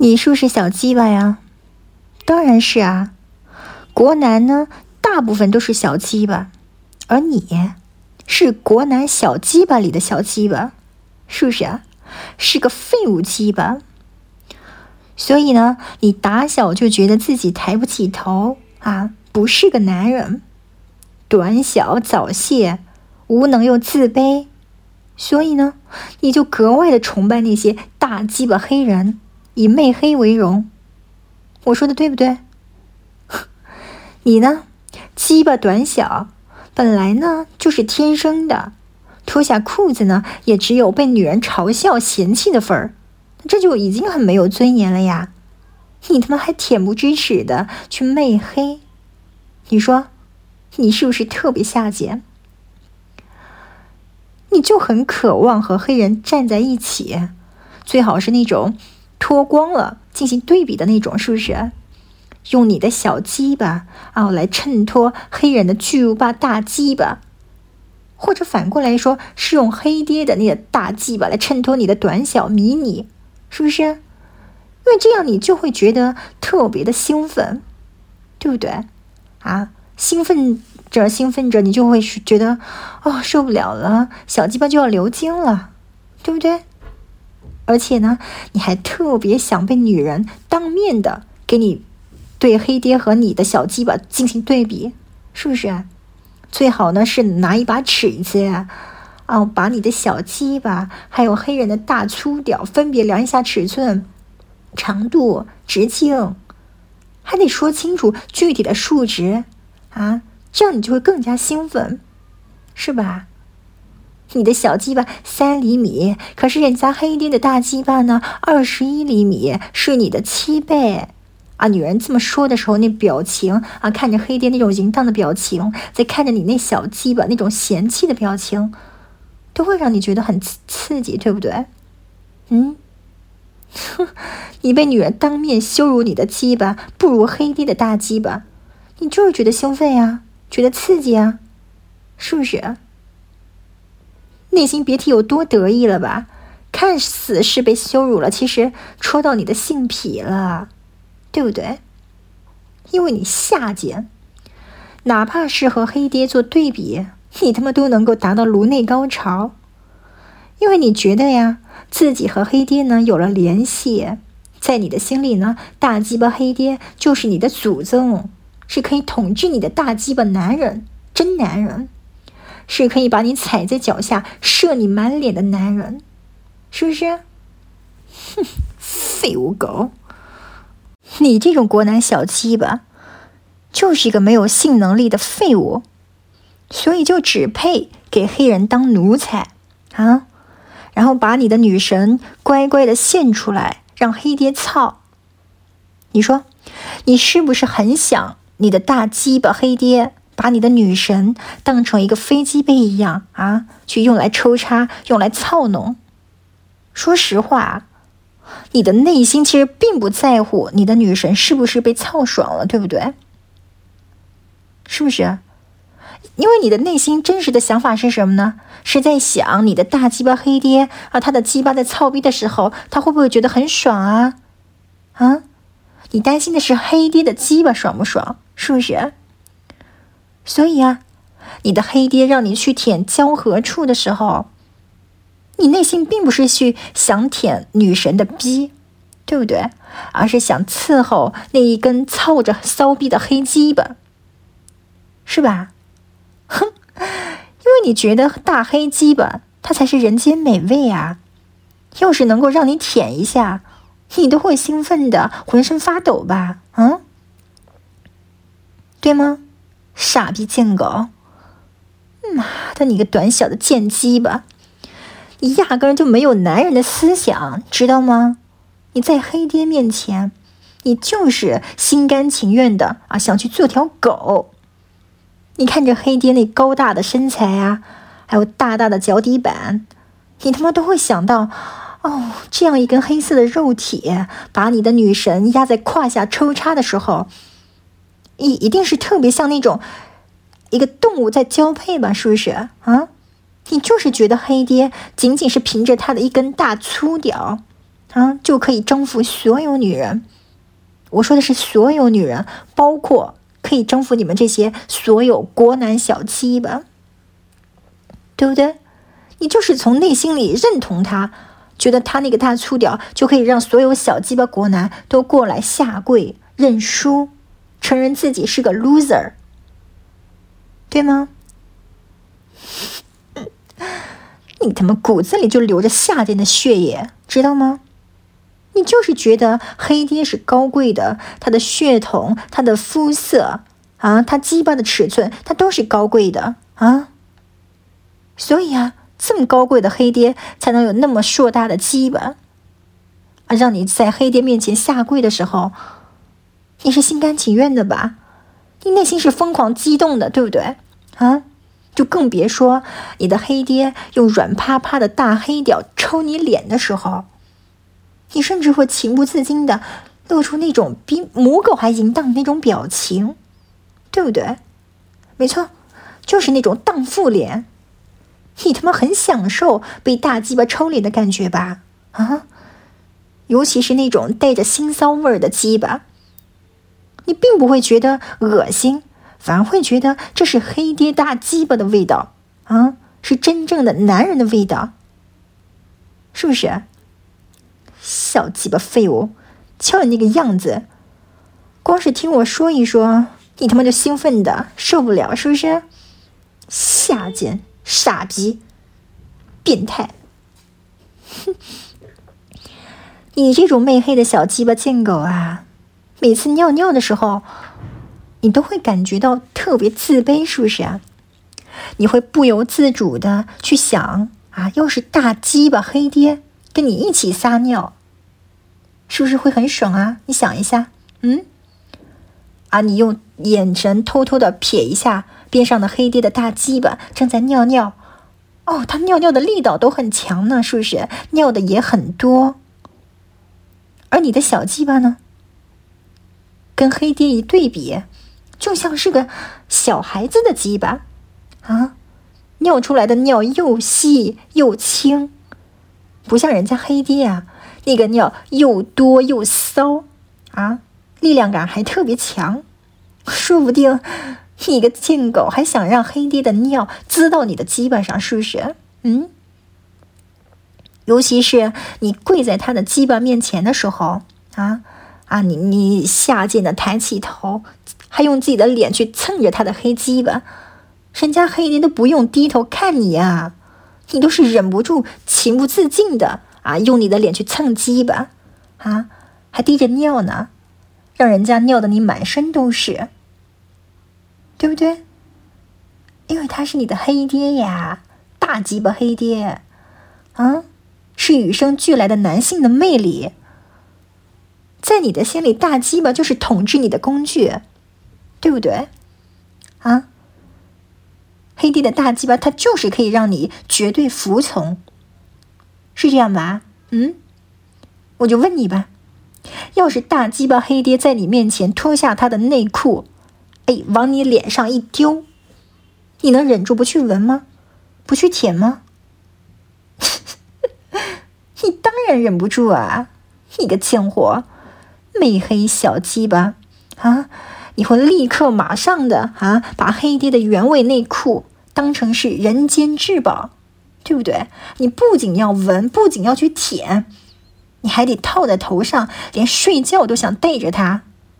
你是不是小鸡巴呀？当然是啊，国男呢，大部分都是小鸡巴，而你是国男小鸡巴里的小鸡巴，是不是啊？是个废物鸡巴。所以呢，你打小就觉得自己抬不起头啊，不是个男人，短小早泄，无能又自卑，所以呢，你就格外的崇拜那些大鸡巴黑人，以媚黑为荣。我说的对不对？你呢，鸡巴短小，本来呢就是天生的，脱下裤子呢，也只有被女人嘲笑嫌弃的份儿，这就已经很没有尊严了呀。你他妈还恬不知耻的去媚黑，你说你是不是特别下贱？你就很渴望和黑人站在一起，最好是那种脱光了进行对比的那种，是不是？用你的小鸡巴来衬托黑人的巨无霸大鸡巴，或者反过来说，是用黑爹的那个大鸡巴来衬托你的短小迷你，是不是？因为这样你就会觉得特别的兴奋，对不对？兴奋着，你就会觉得受不了了，小鸡巴就要流精了，对不对？而且呢，你还特别想被女人当面的给你对黑爹和你的小鸡巴进行对比，是不是？最好呢是拿一把尺子把你的小鸡巴还有黑人的大粗屌分别量一下尺寸、长度、直径，还得说清楚具体的数值这样你就会更加兴奋，是吧？你的小鸡巴3厘米，可是人家黑爹的大鸡巴呢21厘米，是你的7倍女人这么说的时候，那表情看着黑爹那种淫荡的表情，再看着你那小鸡巴那种嫌弃的表情，都会让你觉得很刺激，对不对？你被女人当面羞辱你的鸡巴不如黑爹的大鸡巴，你就是觉得兴奋呀，觉得刺激啊，是不是？内心别提有多得意了吧？看似是被羞辱了，其实戳到你的性癖了，对不对？因为你下贱，哪怕是和黑爹做对比，你他妈都能够达到颅内高潮，因为你觉得呀，自己和黑爹呢有了联系，在你的心里呢，大鸡巴黑爹就是你的祖宗，是可以统治你的大鸡巴男人，真男人，是可以把你踩在脚下射你满脸的男人，是不是？废物狗，你这种国男小鸡巴就是一个没有性能力的废物，所以就只配给黑人当奴才然后把你的女神乖乖的献出来让黑爹操。你说你是不是很想你的大鸡巴黑爹把你的女神当成一个飞机杯一样去用来抽插，用来操弄？说实话，你的内心其实并不在乎你的女神是不是被操爽了，对不对？是不是？因为你的内心真实的想法是什么呢？是在想你的大鸡巴黑爹他的鸡巴在操逼的时候，他会不会觉得很爽你担心的是黑爹的鸡巴爽不爽，是不是？所以你的黑爹让你去舔交合处的时候，你内心并不是去想舔女神的逼，对不对？而是想伺候那一根操着骚逼的黑鸡巴，是吧？因为你觉得大黑鸡巴它才是人间美味要是能够让你舔一下，你都会兴奋的浑身发抖吧？对吗？傻逼贱狗，妈的，你个短小的贱鸡巴，你压根就没有男人的思想，知道吗？你在黑爹面前，你就是心甘情愿的想去做条狗。你看着黑爹那高大的身材还有大大的脚底板，你他妈都会想到这样一根黑色的肉体把你的女神压在胯下抽插的时候，一定是特别像那种一个动物在交配吧，是不是你就是觉得黑爹仅仅是凭着他的一根大粗屌就可以征服所有女人。我说的是所有女人，包括可以征服你们这些所有国男小鸡吧，对不对？你就是从内心里认同他，觉得他那个大粗屌就可以让所有小鸡巴国男都过来下跪认输，承认自己是个 loser， 对吗？你他妈骨子里就流着下贱的血液，知道吗？你就是觉得黑爹是高贵的，他的血统，他的肤色他鸡巴的尺寸，他都是高贵的所以这么高贵的黑爹才能有那么硕大的鸡巴让你在黑爹面前下跪的时候，你是心甘情愿的吧？你内心是疯狂激动的，对不对就更别说你的黑爹用软趴趴的大黑屌抽你脸的时候，你甚至会情不自禁的露出那种比母狗还淫荡的那种表情，对不对？没错，就是那种荡妇脸。你他妈很享受被大鸡巴抽脸的感觉吧？尤其是那种带着腥骚味儿的鸡巴，你并不会觉得恶心，反而会觉得这是黑爹大鸡巴的味道是真正的男人的味道，是不是？小鸡巴废物，瞧你那个样子，光是听我说一说，你他妈就兴奋的受不了，是不是？下贱，傻逼，变态！你这种媚黑的小鸡巴贱狗每次尿尿的时候，你都会感觉到特别自卑，是不是你会不由自主的去想要是大鸡巴黑爹跟你一起撒尿，是不是会很爽你想一下，你用眼神偷偷的瞥一下边上的黑爹的大鸡巴正在尿尿，他尿尿的力道都很强呢，是不是？尿的也很多。而你的小鸡巴呢，跟黑爹一对比，就像是个小孩子的鸡巴尿出来的尿又细又轻，不像人家黑爹那个尿又多又骚力量感还特别强，说不定你个贱狗还想让黑爹的尿滋到你的鸡巴上，是不是？尤其是你跪在他的鸡巴面前的时候你下贱的抬起头，还用自己的脸去蹭着他的黑鸡巴，人家黑爹都不用低头看你你都是忍不住情不自禁的用你的脸去蹭鸡巴还滴着尿呢，让人家尿得你满身都是，对不对？因为他是你的黑爹呀，大鸡巴黑爹是与生俱来的男性的魅力，在你的心里，大鸡巴就是统治你的工具，对不对黑爹的大鸡巴它就是可以让你绝对服从，是这样吧？我就问你吧，要是大鸡巴黑爹在你面前脱下他的内裤往你脸上一丢，你能忍住不去闻吗？不去舔吗？你当然忍不住你个贱货，媚黑小鸡巴你会立刻马上的把黑爹的原味内裤当成是人间至宝，对不对？你不仅要闻，不仅要去舔，你还得套在头上，连睡觉都想带着它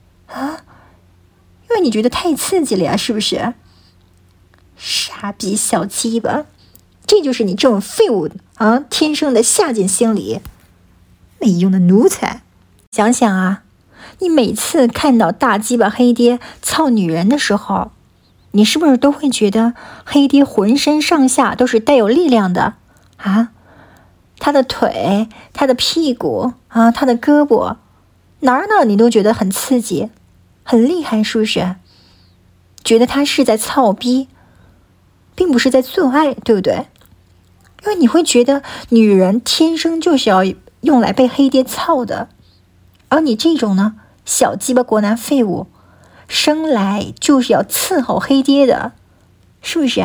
因为你觉得太刺激了呀，是不是？傻逼小鸡巴，这就是你这种废物天生的下贱心理，没用的奴才。想想你每次看到大鸡巴黑爹操女人的时候，你是不是都会觉得黑爹浑身上下都是带有力量的他的腿，他的屁股他的胳膊，哪你都觉得很刺激，很厉害，是不是？觉得他是在操逼，并不是在做爱，对不对？因为你会觉得女人天生就是要用来被黑爹操的，而你这种呢，小鸡巴国男废物，生来就是要伺候黑爹的，是不是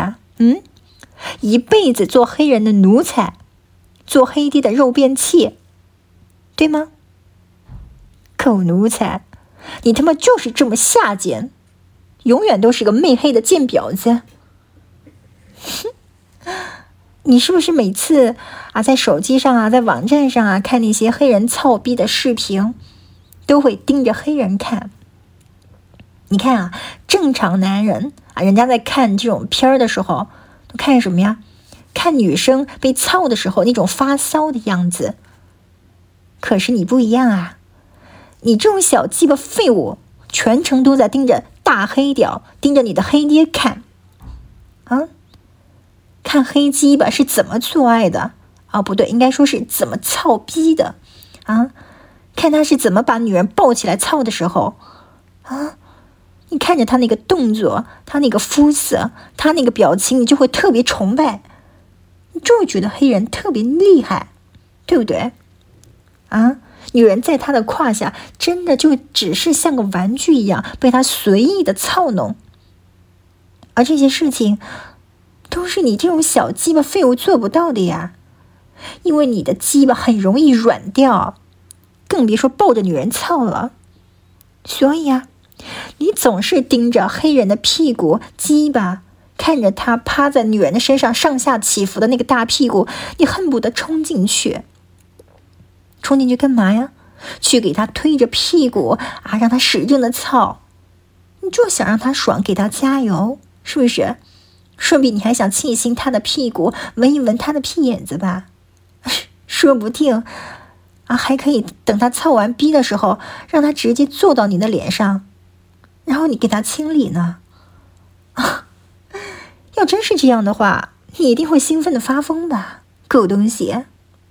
一辈子做黑人的奴才，做黑爹的肉便器， 对吗？狗奴才，你他妈就是这么下贱，永远都是个媚黑的贱婊子。你是不是每次在手机上在网站上看那些黑人操逼的视频，都会盯着黑人看？你看正常男人人家在看这种片儿的时候，都看什么呀？看女生被操的时候那种发骚的样子。可是你不一样你这种小鸡巴废物，全程都在盯着大黑屌，盯着你的黑爹看看黑鸡巴是怎么做爱的不对，应该说是怎么操逼的看他是怎么把女人抱起来操的时候你看着他那个动作，他那个肤色，他那个表情，你就会特别崇拜，你就会觉得黑人特别厉害，对不对女人在他的胯下真的就只是像个玩具一样被他随意的操弄，而这些事情都是你这种小鸡巴废物做不到的呀，因为你的鸡巴很容易软掉，更别说抱着女人操了。所以你总是盯着黑人的屁股鸡巴，看着他趴在女人的身上上下起伏的那个大屁股，你恨不得冲进去干嘛呀？去给他推着屁股让他使劲的操，你就想让他爽，给他加油，是不是？顺便你还想亲一亲他的屁股，闻一闻他的屁眼子吧，说不定还可以等他操完逼的时候，让他直接坐到你的脸上，然后你给他清理呢。要真是这样的话，你一定会兴奋的发疯吧，狗东西。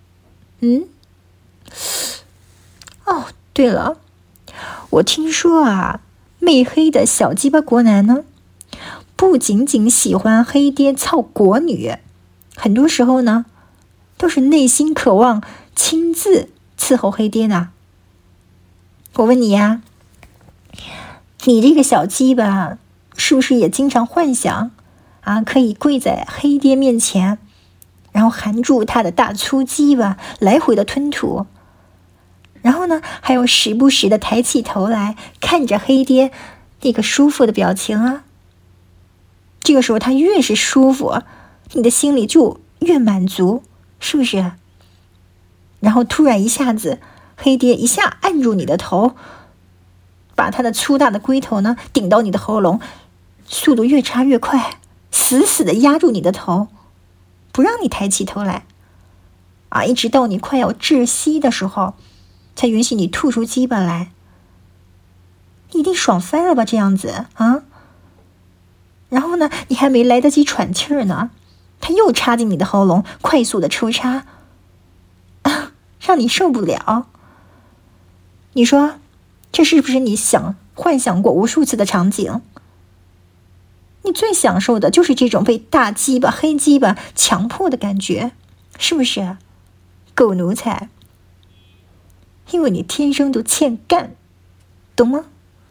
对了，我听说媚黑的小鸡巴国男呢，不仅仅喜欢黑爹操国女，很多时候呢，都是内心渴望亲自伺候黑爹呢。我问你你这个小鸡巴是不是也经常幻想可以跪在黑爹面前，然后含住他的大粗鸡巴来回的吞吐，然后呢还有时不时的抬起头来看着黑爹那个舒服的表情这个时候他越是舒服，你的心里就越满足，是不是？然后突然一下子黑爹一下按住你的头，把他的粗大的龟头呢顶到你的喉咙，速度越插越快，死死的压住你的头，不让你抬起头来一直到你快要窒息的时候，才允许你吐出鸡巴来。你一定爽翻了吧这样子然后呢你还没来得及喘气儿呢，他又插进你的喉咙，快速的抽插让你受不了。你说这是不是你幻想过无数次的场景？你最享受的就是这种被大鸡巴黑鸡巴强迫的感觉，是不是？狗奴才，因为你天生都欠干，懂吗？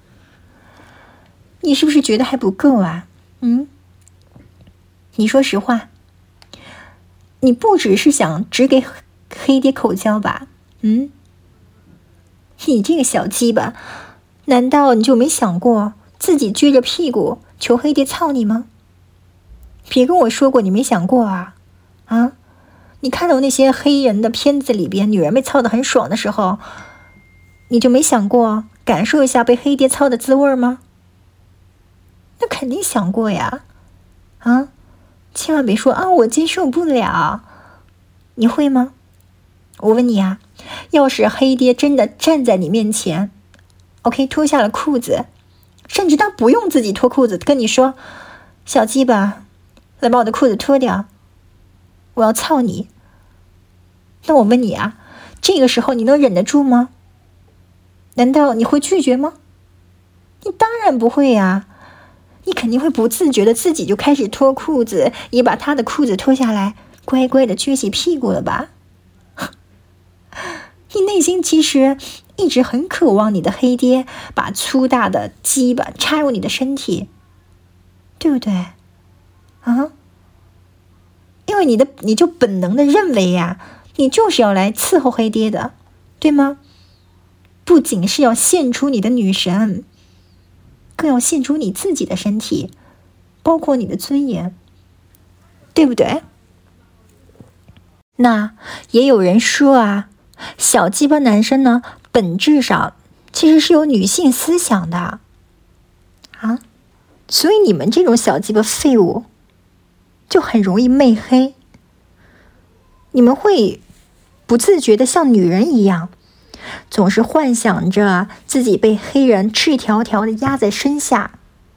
你是不是觉得还不够你说实话，你不只是想只给黑爹口交吧你这个小鸡巴，难道你就没想过自己撅着屁股求黑爹操你吗？别跟我说过你没想过你看到那些黑人的片子里边女人被操得很爽的时候，你就没想过感受一下被黑爹操的滋味吗？那肯定想过呀千万别说我接受不了，你会吗？我问你要是黑爹真的站在你面前 OK 脱下了裤子，甚至他不用自己脱裤子跟你说，小鸡巴来把我的裤子脱掉，我要操你，那我问你这个时候你能忍得住吗？难道你会拒绝吗？你当然不会你肯定会不自觉的自己就开始脱裤子，也把他的裤子脱下来，乖乖的撅起屁股了吧？你内心其实一直很渴望你的黑爹把粗大的鸡巴插入你的身体，对不对因为你就本能的认为你就是要来伺候黑爹的，对对吗？不仅是要献出你的女神，更要献出你自己的身体，包括你的尊严，对不对？那也有人说啊，小鸡巴男生呢，本质上其实是有女性思想的啊，所以你们这种小鸡巴废物就很容易媚黑，你们会不自觉的像女人一样，总是幻想着自己被黑人赤条条的压在身下，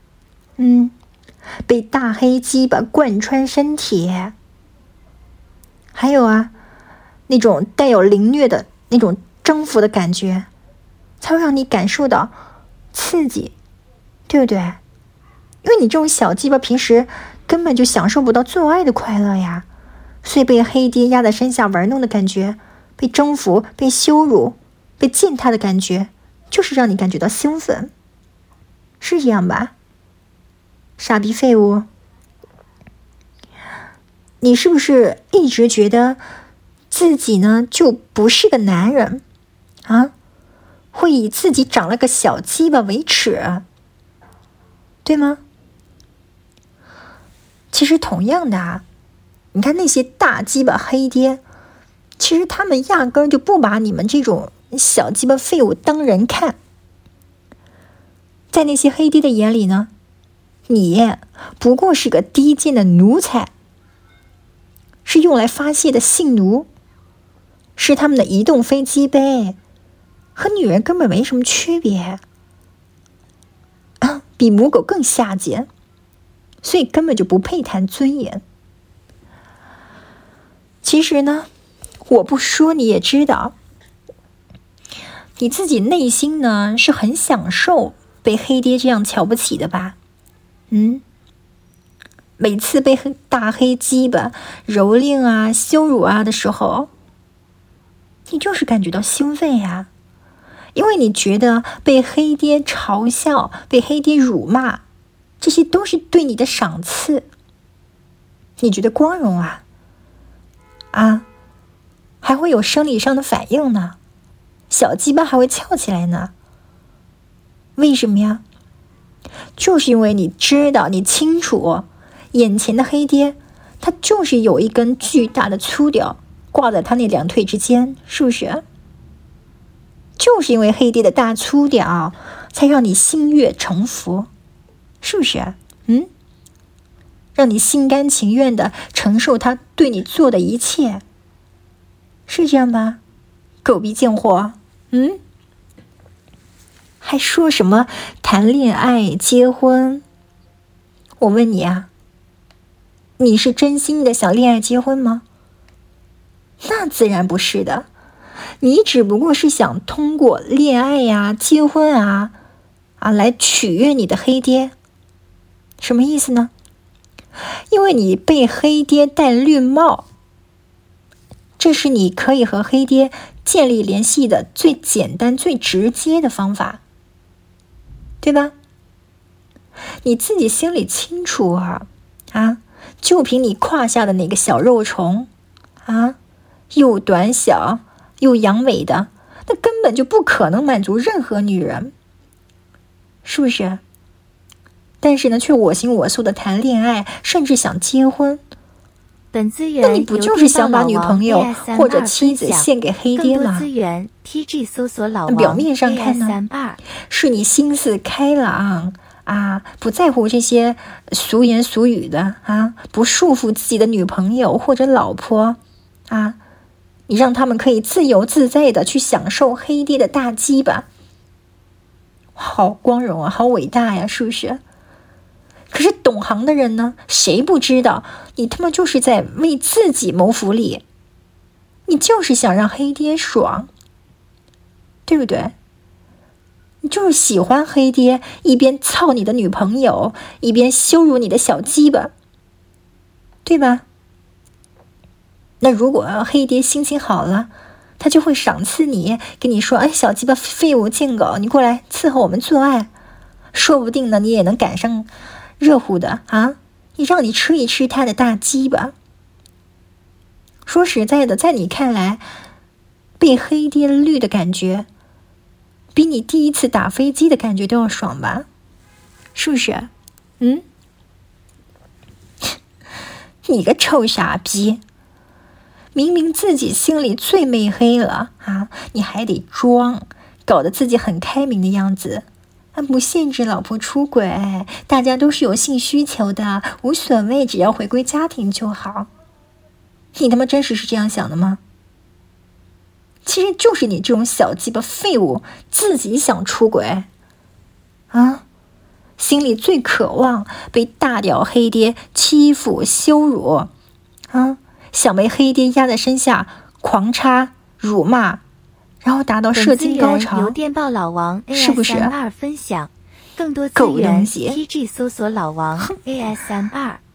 被大黑鸡巴贯穿身体，还有啊，那种带有凌虐的那种征服的感觉，才会让你感受到刺激，对不对？因为你这种小鸡巴平时根本就享受不到做爱的快乐呀，所以被黑爹压在身下玩弄的感觉，被征服、被羞辱、被践踏的感觉，就是让你感觉到兴奋，是这样吧？傻逼废物，你是不是一直觉得自己呢就不是个男人啊？会以自己长了个小鸡巴为耻，对吗？其实同样的啊，你看那些大鸡巴黑爹，其实他们压根儿就不把你们这种小鸡巴废物当人看。在那些黑爹的眼里呢，你不过是个低贱的奴才，是用来发泄的性奴，是他们的移动飞机杯，和女人根本没什么区别，比母狗更下贱，所以根本就不配谈尊严。其实呢，我不说你也知道，你自己内心呢是很享受被黑爹这样瞧不起的吧？每次被大黑鸡巴蹂躏啊、羞辱啊的时候，你就是感觉到兴奋呀，因为你觉得被黑爹嘲笑、被黑爹辱骂，这些都是对你的赏赐，你觉得光荣啊，还会有生理上的反应呢，小鸡巴还会翘起来呢。为什么呀？就是因为你知道，你清楚，眼前的黑爹他就是有一根巨大的粗屌挂在他那两腿之间，是不是？就是因为黑爹的大粗屌才让你心悦诚服，是不是？让你心甘情愿的承受他对你做的一切，是这样吧？狗逼贱货，还说什么谈恋爱结婚？我问你啊，你是真心的想恋爱结婚吗？那自然不是的，你只不过是想通过恋爱呀、结婚啊来取悦你的黑爹。什么意思呢？因为你被黑爹戴绿帽，这是你可以和黑爹建立联系的最简单、最直接的方法，对吧？你自己心里清楚就凭你胯下的那个小肉虫又短小又阳痿的，那根本就不可能满足任何女人，是不是？但是呢，却我行我素的谈恋爱，甚至想结婚。 本资源那你不就是想把女朋友或者妻子献给黑爹吗？ 更多资源 TG 搜索老王。 表面上看呢，是你心思开朗不在乎这些俗言俗语的不束缚自己的女朋友或者老婆你让他们可以自由自在的去享受黑爹的大鸡巴，好光荣啊，好伟大呀，是不是？可是懂行的人呢，谁不知道你他妈就是在为自己谋福利，你就是想让黑爹爽，对不对？你就是喜欢黑爹一边操你的女朋友，一边羞辱你的小鸡巴，对吧？那如果黑爹心情好了，他就会赏赐你，跟你说，小鸡巴废物贱狗，你过来伺候我们做爱，说不定呢你也能赶上热乎的你让你吃一吃他的大鸡巴。说实在的，在你看来， 被黑爹绿的感觉，比你第一次打飞机的感觉都要爽吧？是不是？你个臭傻逼！明明自己心里最媚黑了啊，你还得装，搞得自己很开明的样子。不限制老婆出轨，大家都是有性需求的，无所谓，只要回归家庭就好。你他妈真是这样想的吗？其实就是你这种小鸡巴废物自己想出轨啊，心里最渴望被大屌黑爹欺负羞辱啊，想被黑爹压在身下狂插辱骂，然后达到射精高潮。 由电报老王是不是 ASMR 分享，更多资源 TG 搜索老王 ASMR。